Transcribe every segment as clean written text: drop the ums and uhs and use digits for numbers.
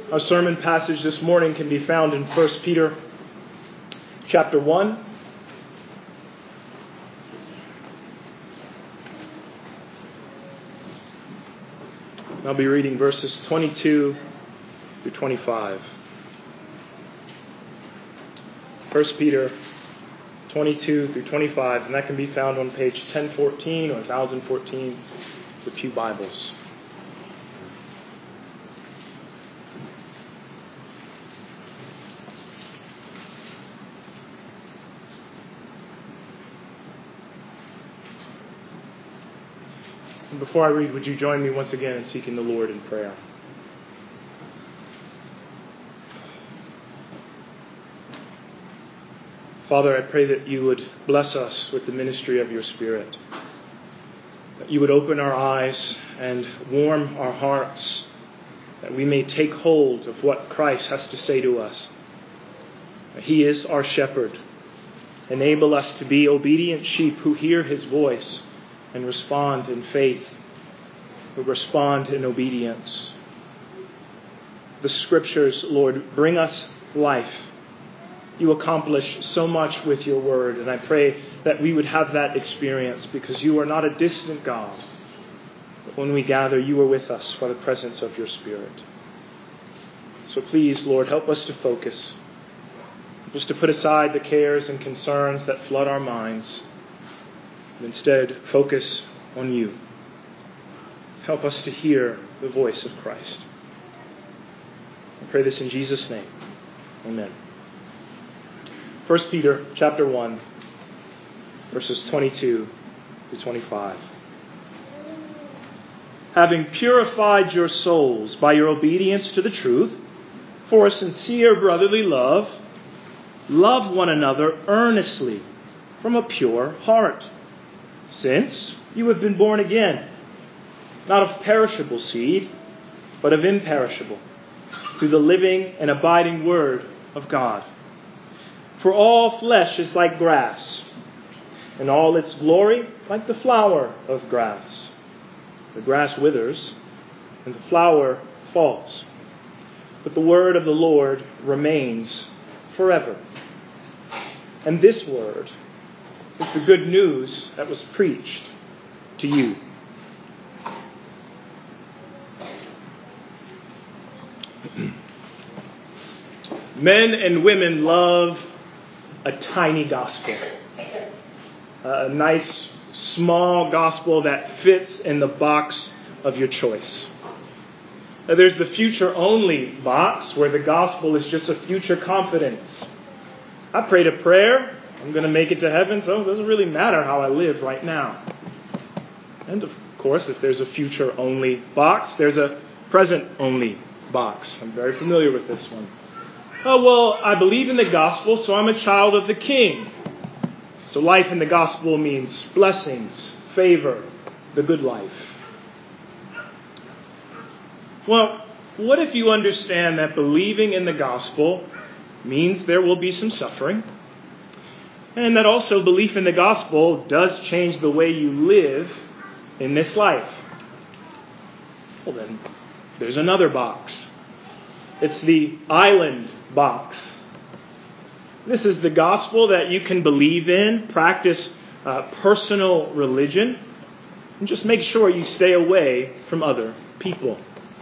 Our sermon passage this morning can be found in 1 Peter chapter 1. I'll be reading verses 22 through 25. 1 Peter 22 through 25, and that can be found on page 1014 or 1014 for Pew Bibles. And before I read, would you join me once again in seeking the Lord in prayer? Father, I pray that you would bless us with the ministry of your Spirit, that you would open our eyes and warm our hearts, that we may take hold of what Christ has to say to us. He is our shepherd. Enable us to be obedient sheep who hear his voice and respond in faith, who respond in obedience. The Scriptures, Lord, bring us life. You accomplish so much with your word, and I pray that we would have that experience because you are not a distant God. But when we gather, you are with us by the presence of your Spirit. So please, Lord, help us to focus, just to put aside the cares and concerns that flood our minds, and instead focus on you. Help us to hear the voice of Christ. I pray this in Jesus' name. Amen. 1 Peter chapter 1, verses 22 to 25. Having purified your souls by your obedience to the truth, for a sincere brotherly love, love one another earnestly from a pure heart, since you have been born again, not of perishable seed, but of imperishable, through the living and abiding word of God. For all flesh is like grass, and all its glory like the flower of grass. The grass withers, and the flower falls. But the word of the Lord remains forever. And this word is the good news that was preached to you. Men and women love a tiny gospel. A nice, small gospel that fits in the box of your choice. There's the future-only box where the gospel is just a future confidence. I prayed a prayer. I'm going to make it to heaven, so it doesn't really matter how I live right now. And of course, if there's a future-only box, there's a present-only box. I'm very familiar with this one. Oh, well, I believe in the gospel, so I'm a child of the King. So life in the gospel means blessings, favor, the good life. Well, what if you understand that believing in the gospel means there will be some suffering, and that also belief in the gospel does change the way you live in this life? Well, then, there's another box. It's the island box. This is the gospel that you can believe in, practice personal religion, and just make sure you stay away from other people.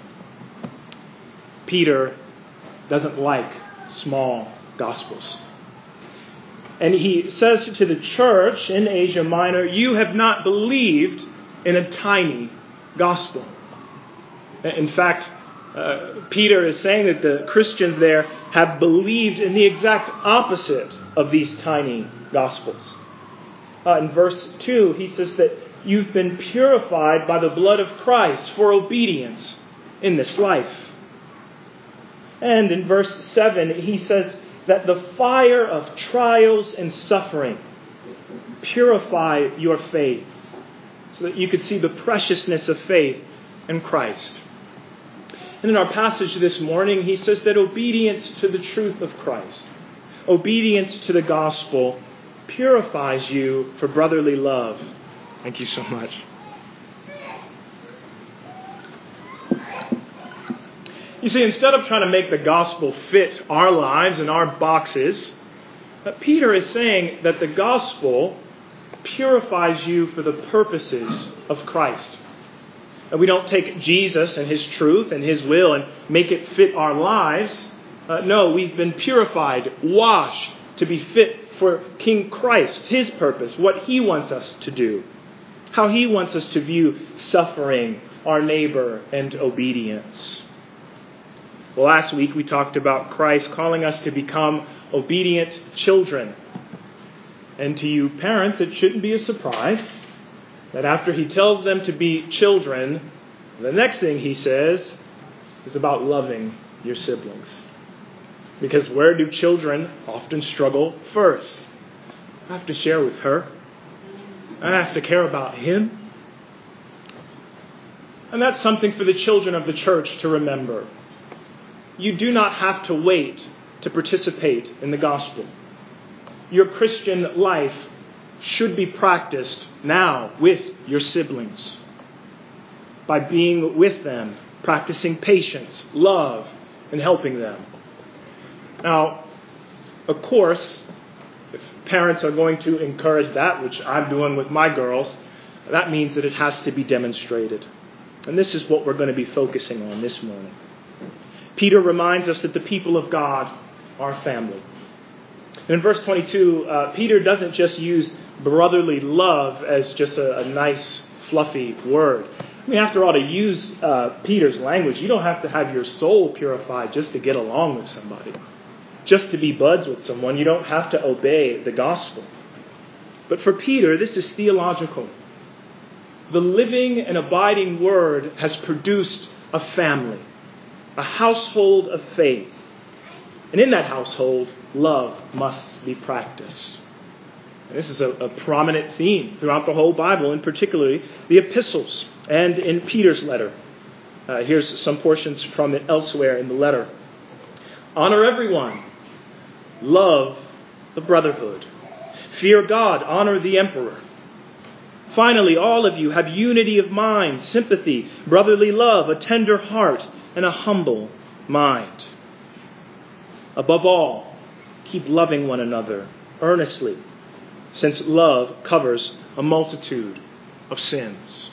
Peter doesn't like small gospels. And he says to the church in Asia Minor, you have not believed in a tiny gospel. In fact, Peter is saying that the Christians there have believed in the exact opposite of these tiny gospels. In verse 2, he says that you've been purified by the blood of Christ for obedience in this life. And in verse 7, he says that the fire of trials and suffering purify your faith so that you could see the preciousness of faith in Christ. And in our passage this morning, he says that obedience to the truth of Christ, obedience to the gospel, purifies you for brotherly love. Thank you so much. You see, instead of trying to make the gospel fit our lives and our boxes, Peter is saying that the gospel purifies you for the purposes of Christ. And we don't take Jesus and his truth and his will and make it fit our lives. No, we've been purified, washed to be fit for King Christ, his purpose, what he wants us to do, how he wants us to view suffering, our neighbor, and obedience. Well, last week we talked about Christ calling us to become obedient children. And to you parents, it shouldn't be a surprise that after he tells them to be children, the next thing he says is about loving your siblings. Because where do children often struggle first? I have to share with her. I have to care about him. And that's something for the children of the church to remember. You do not have to wait to participate in the gospel. Your Christian life should be practiced now with your siblings. By being with them, practicing patience, love, and helping them. Now, of course, if parents are going to encourage that, which I'm doing with my girls, that means that it has to be demonstrated. And this is what we're going to be focusing on this morning. Peter reminds us that the people of God are family. In verse 22, Peter doesn't just use brotherly love as just a nice, fluffy word. I mean, after all, to use Peter's language, you don't have to have your soul purified just to get along with somebody. Just to be buds with someone, you don't have to obey the gospel. But for Peter, this is theological. The living and abiding word has produced a family, a household of faith. And in that household, love must be practiced. And this is a prominent theme throughout the whole Bible, and particularly the epistles and in Peter's letter. Here's some portions from it elsewhere in the letter. Honor everyone. Love the brotherhood. Fear God. Honor the emperor. Finally, all of you have unity of mind, sympathy, brotherly love, a tender heart, and a humble mind. Above all, keep loving one another earnestly, since love covers a multitude of sins.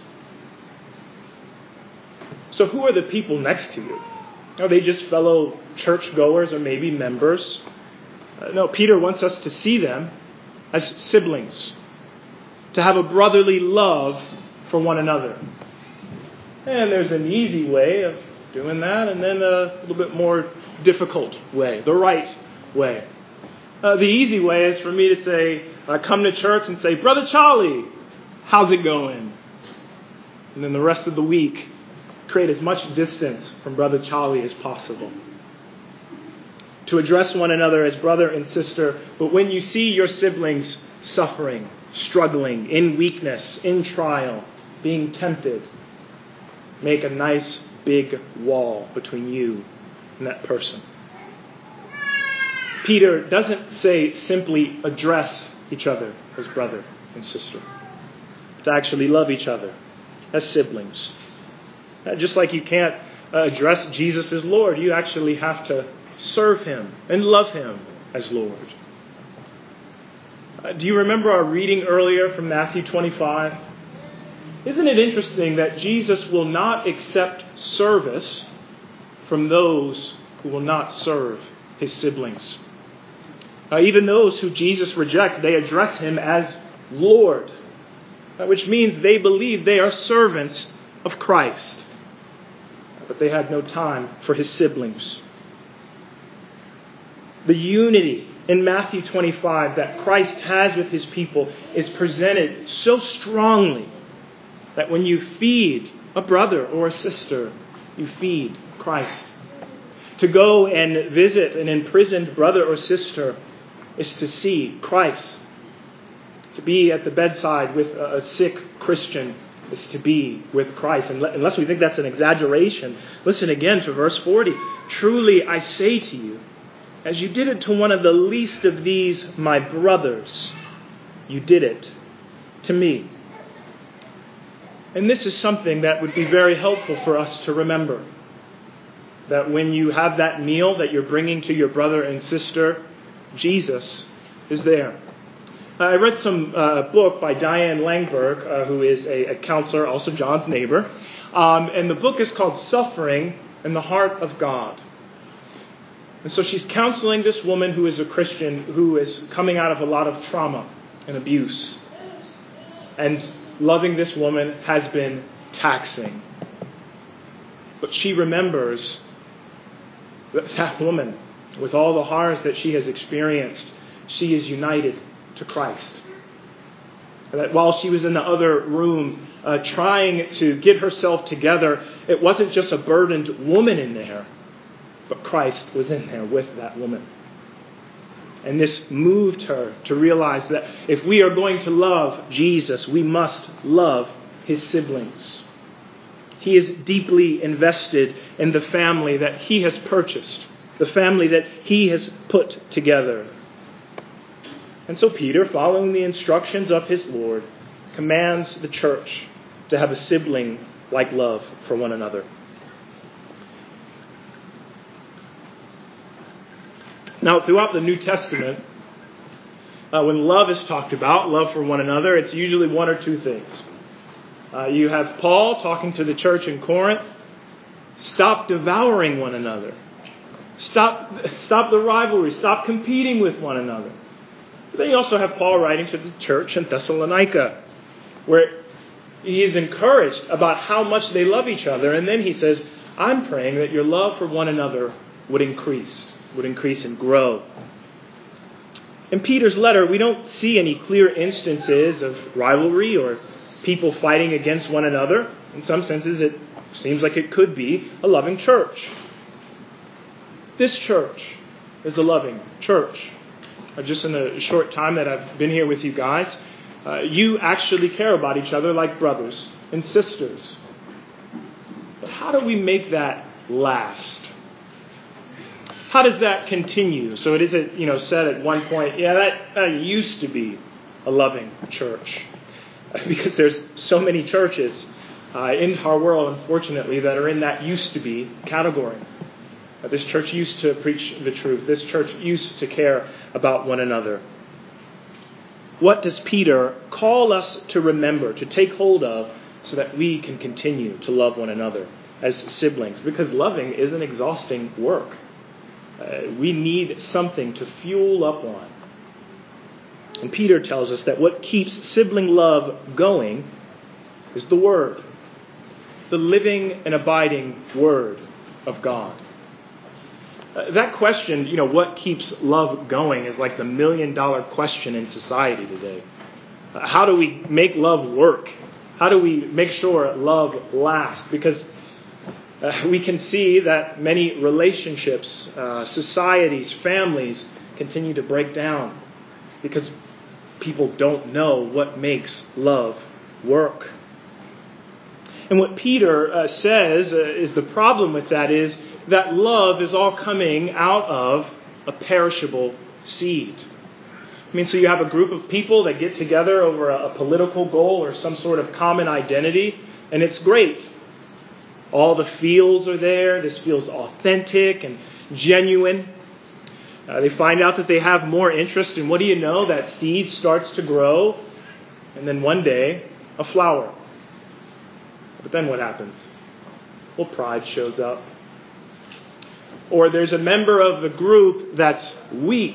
So who are the people next to you? Are they just fellow churchgoers or maybe members? No, Peter wants us to see them as siblings, to have a brotherly love for one another. And there's an easy way of doing that, and then a little bit more difficult way, the right way. The easy way is for me to say, come to church and say, Brother Charlie, how's it going? And then the rest of the week, create as much distance from Brother Charlie as possible. To address one another as brother and sister, but when you see your siblings suffering, struggling, in weakness, in trial, being tempted, make a nice big wall between you and that person. Peter doesn't say simply address each other as brother and sister, but to actually love each other as siblings. Just like you can't address Jesus as Lord, you actually have to serve him and love him as Lord. Do you remember our reading earlier from Matthew 25? Isn't it interesting that Jesus will not accept service from those who will not serve his siblings? Even those who Jesus rejects, they address him as Lord, which means they believe they are servants of Christ. But they had no time for his siblings. The unity in Matthew 25 that Christ has with his people is presented so strongly that when you feed a brother or a sister, you feed Christ. To go and visit an imprisoned brother or sister is to see Christ. To be at the bedside with a sick Christian is to be with Christ. And unless we think that's an exaggeration, listen again to verse 40. Truly I say to you, as you did it to one of the least of these, my brothers, you did it to me. And this is something that would be very helpful for us to remember. that when you have that meal that you're bringing to your brother and sister, Jesus is there. I read some book by Diane Langberg, who is a counselor, also John's neighbor. And the book is called Suffering in the Heart of God. And so she's counseling this woman who is a Christian who is coming out of a lot of trauma and abuse. And loving this woman has been taxing. But she remembers that woman, with all the horrors that she has experienced, she is united to Christ. And that while she was in the other room trying to get herself together, it wasn't just a burdened woman in there, but Christ was in there with that woman. And this moved her to realize that if we are going to love Jesus, we must love his siblings. He is deeply invested in the family that he has purchased, the family that he has put together. And so Peter, following the instructions of his Lord, commands the church to have a sibling-like love for one another. Now, throughout the New Testament, when love is talked about, love for one another, it's usually one or two things. You have Paul talking to the church in Corinth. Stop devouring one another. Stop the rivalry. Stop competing with one another. But then you also have Paul writing to the church in Thessalonica, where he is encouraged about how much they love each other. And then he says, I'm praying that your love for one another would increase and grow. In Peter's letter, we don't see any clear instances of rivalry or people fighting against one another. In some senses, it seems like it could be a loving church. This church is a loving church. Just in the short time that I've been here with you guys, you actually care about each other like brothers and sisters. But how do we make that last? How does that continue? So it isn't, said at one point, that used to be a loving church. Because there's so many churches in our world, unfortunately, that are in that used to be category. This church used to preach the truth. This church used to care about one another. What does Peter call us to remember, to take hold of, so that we can continue to love one another as siblings? Because loving is an exhausting work. We need something to fuel up on. And Peter tells us that what keeps sibling love going is the Word, the living and abiding Word of God. That question, what keeps love going, is like the $1 million question in society today. How do we make love work? How do we make sure love lasts? Because we can see that many relationships, societies, families continue to break down because people don't know what makes love work. And what Peter says is the problem with that is that love is all coming out of a perishable seed. So you have a group of people that get together over a political goal or some sort of common identity, and it's great. All the feels are there. This feels authentic and genuine. They find out that they have more interest, and what do you know? That seed starts to grow, and then one day, a flower. But then what happens? Well, pride shows up. Or there's a member of the group that's weak,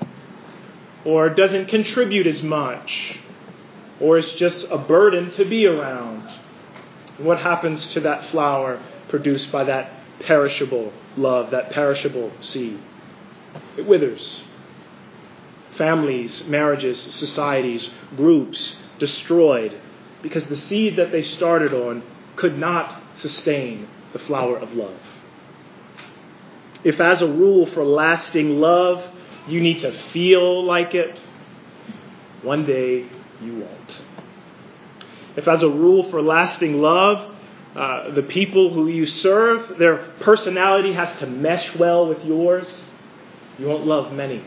or doesn't contribute as much, or is just a burden to be around. And what happens to that flower produced by that perishable love, that perishable seed? It withers. Families, marriages, societies, groups destroyed because the seed that they started on could not sustain the flower of love. If as a rule for lasting love, you need to feel like it, one day you won't. If as a rule for lasting love, the people who you serve, their personality has to mesh well with yours, you won't love many.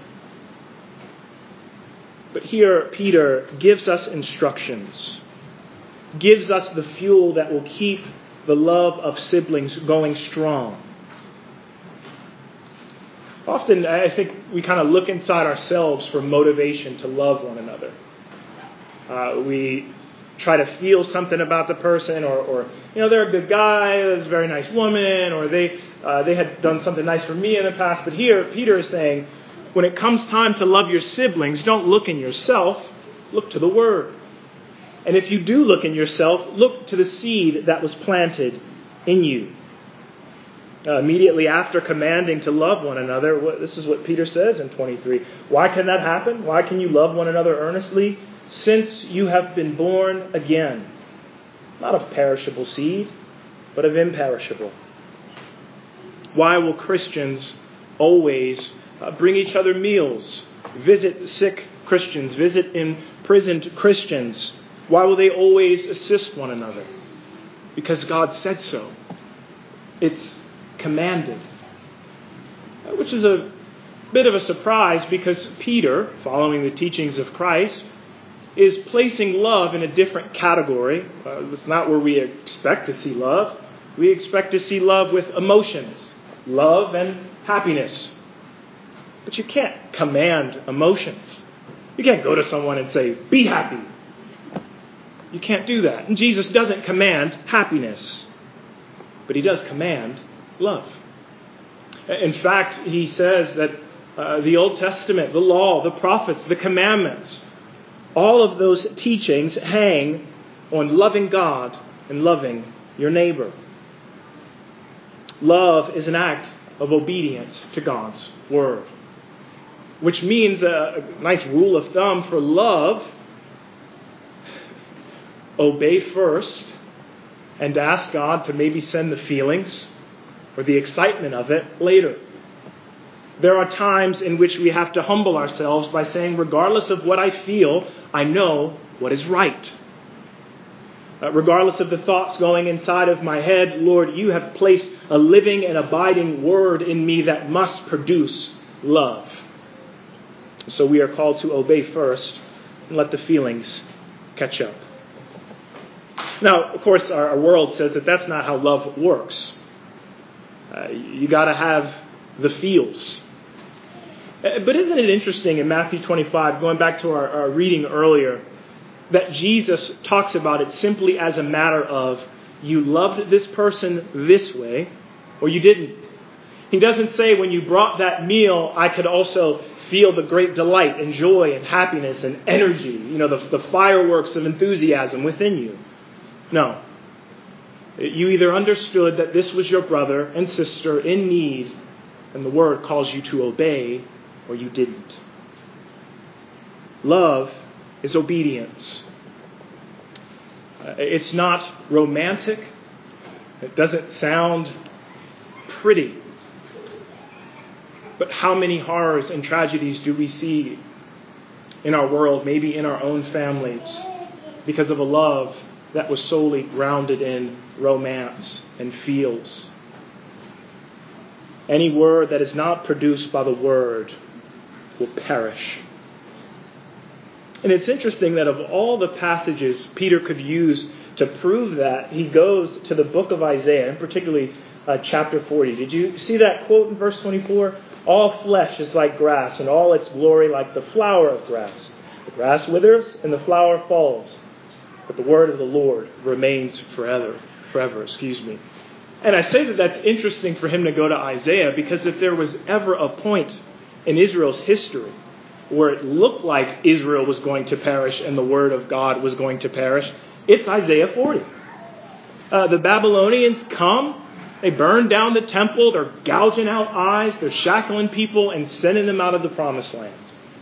But here Peter gives us instructions, gives us the fuel that will keep the love of siblings going strong. Often, I think we kind of look inside ourselves for motivation to love one another. We try to feel something about the person, or they're a good guy, there's a very nice woman, or they had done something nice for me in the past. But here, Peter is saying, when it comes time to love your siblings, don't look in yourself, look to the Word. And if you do look in yourself, look to the seed that was planted in you. Immediately after commanding to love one another, this is what Peter says in 23. Why can that happen? Why can you love one another earnestly? Since you have been born again, not of perishable seed, but of imperishable. Why will Christians always bring each other meals, visit sick Christians, visit imprisoned Christians? Why will they always assist one another? Because God said so. It's commanded. Which is a bit of a surprise, because Peter, following the teachings of Christ, is placing love in a different category. It's not where we expect to see love. We expect to see love with emotions, love and happiness. But you can't command emotions. You can't go to someone and say, be happy. You can't do that. And Jesus doesn't command happiness, but he does command love. In fact, he says that the Old Testament, the law, the prophets, the commandments, all of those teachings hang on loving God and loving your neighbor. Love is an act of obedience to God's word, which means a nice rule of thumb for love: obey first and ask God to maybe send the feelings or the excitement of it later. There are times in which we have to humble ourselves by saying, regardless of what I feel, I know what is right. Regardless of the thoughts going inside of my head, Lord, you have placed a living and abiding word in me that must produce love. So we are called to obey first and let the feelings catch up. Now, of course, our world says that that's not how love works. You got to have the feels. But isn't it interesting in Matthew 25, going back to our reading earlier, that Jesus talks about it simply as a matter of you loved this person this way or you didn't. He doesn't say when you brought that meal, I could also feel the great delight and joy and happiness and energy, the fireworks of enthusiasm within you. No. You either understood that this was your brother and sister in need, and the word calls you to obey, or you didn't. Love is obedience. It's not romantic. It doesn't sound pretty. But how many horrors and tragedies do we see in our world, maybe in our own families, because of a love that was solely grounded in romance and feels? Any word that is not produced by the word will perish. And it's interesting that of all the passages Peter could use to prove that, he goes to the book of Isaiah, and particularly chapter 40. Did you see that quote in verse 24? All flesh is like grass, and all its glory like the flower of grass. The grass withers, and the flower falls, but the word of the Lord remains forever. And I say that that's interesting for him to go to Isaiah, because if there was ever a point in Israel's history where it looked like Israel was going to perish and the word of God was going to perish, it's Isaiah 40. The Babylonians come, they burn down the temple, they're gouging out eyes, they're shackling people and sending them out of the promised land.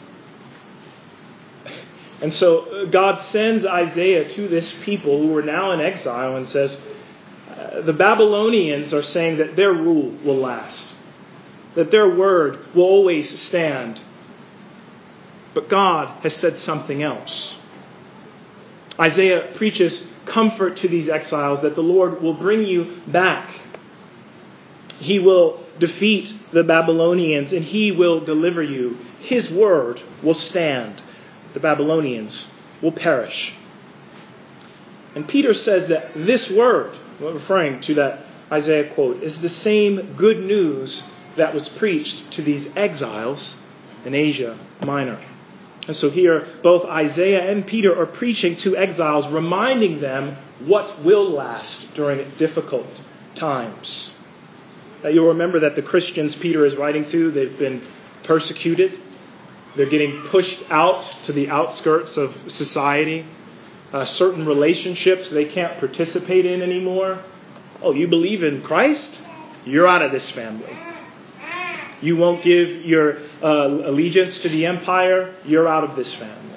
And so God sends Isaiah to this people who are now in exile and says, the Babylonians are saying that their rule will last, that their word will always stand. But God has said something else. Isaiah preaches comfort to these exiles that the Lord will bring you back. He will defeat the Babylonians and he will deliver you. His word will stand. The Babylonians will perish. And Peter says that this word, referring to that Isaiah quote, is the same good news that was preached to these exiles in Asia Minor. And so here, both Isaiah and Peter are preaching to exiles, reminding them what will last during difficult times. Now, you'll remember that the Christians Peter is writing to, they've been persecuted. They're getting pushed out to the outskirts of society. Certain relationships they can't participate in anymore. Oh, you believe in Christ? You're out of this family. You won't give your allegiance to the empire? You're out of this family.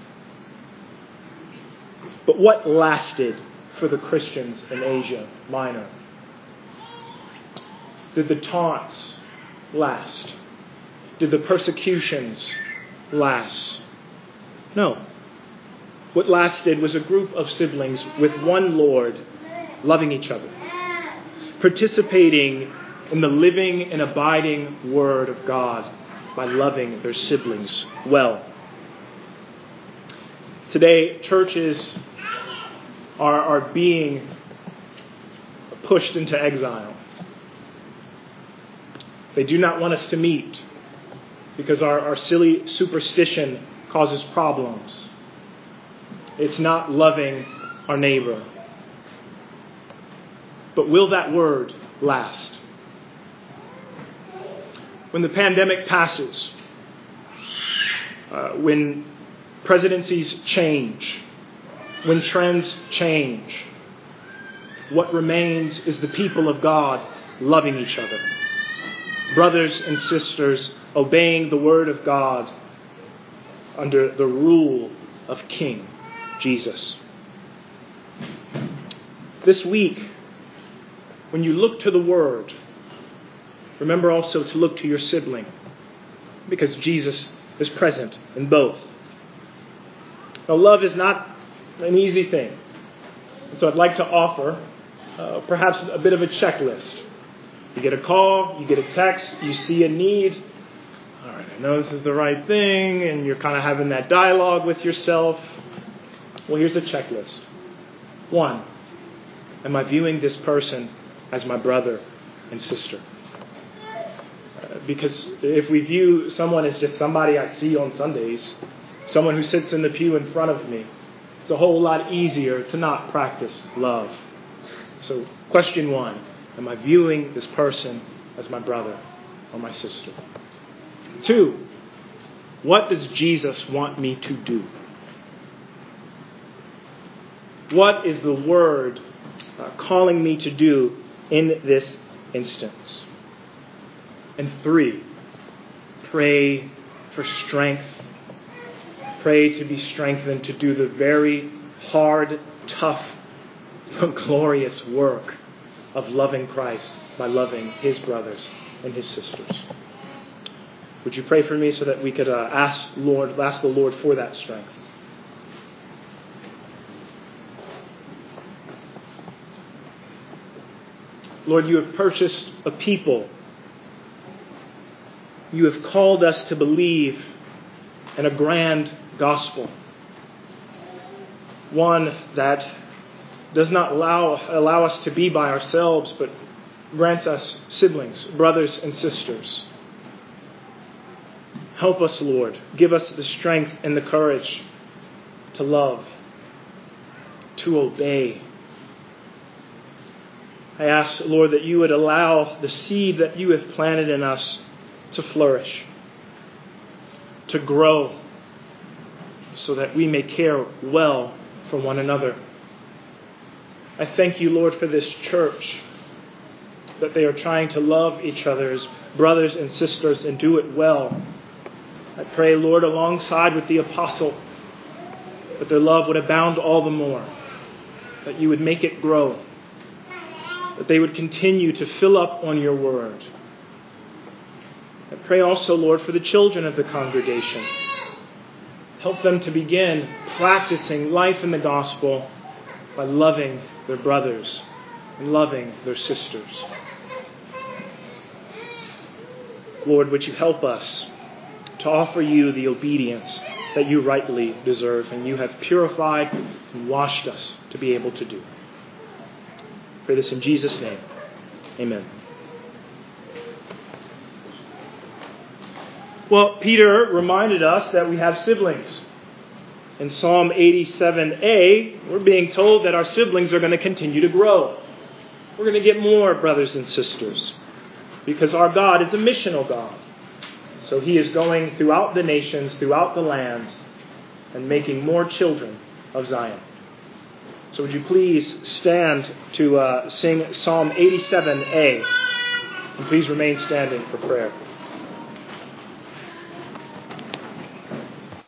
But what lasted for the Christians in Asia Minor? Did the taunts last? Did the persecutions last? No. What lasted was a group of siblings with one Lord, loving each other, participating in the living and abiding Word of God by loving their siblings well. Today, churches are being pushed into exile. They do not want us to meet because our silly superstition causes problems. It's not loving our neighbor. But will that word last? When the pandemic passes, when presidencies change, when trends change, what remains is the people of God loving each other. Brothers and sisters obeying the word of God under the rule of King Jesus. This week, when you look to the word, remember also to look to your sibling, because Jesus is present in both. Now, love is not an easy thing. And so I'd like to offer perhaps a bit of a checklist. You get a call, you get a text, you see a need. All right, I know this is the right thing, and you're kind of having that dialogue with yourself. Well, here's a checklist. 1, am I viewing this person as my brother and sister? Because if we view someone as just somebody I see on Sundays, someone who sits in the pew in front of me, it's a whole lot easier to not practice love. So, question 1, am I viewing this person as my brother or my sister? 2, what does Jesus want me to do? What is the word calling me to do in this instance? And 3, pray for strength. Pray to be strengthened to do the very hard, tough, but glorious work of loving Christ by loving His brothers and His sisters. Would you pray for me so that we could ask the Lord for that strength? Lord, you have purchased a people. You have called us to believe in a grand gospel. One that does not allow us to be by ourselves, but grants us siblings, brothers and sisters. Help us, Lord. Give us the strength and the courage to love, to obey. I ask, Lord, that you would allow the seed that you have planted in us to flourish, to grow, so that we may care well for one another. I thank you, Lord, for this church, that they are trying to love each other as brothers and sisters and do it well. I pray, Lord, alongside with the apostle, that their love would abound all the more, that you would make it grow, that they would continue to fill up on your word. I pray also, Lord, for the children of the congregation. Help them to begin practicing life in the gospel by loving their brothers and loving their sisters. Lord, would you help us to offer you the obedience that you rightly deserve and you have purified and washed us to be able to do. Pray this in Jesus' name. Amen. Well, Peter reminded us that we have siblings. In Psalm 87a, we're being told that our siblings are going to continue to grow. We're going to get more brothers and sisters because our God is a missional God. So he is going throughout the nations, throughout the land, and making more children of Zion. So would you please stand to sing Psalm 87a, and please remain standing for prayer.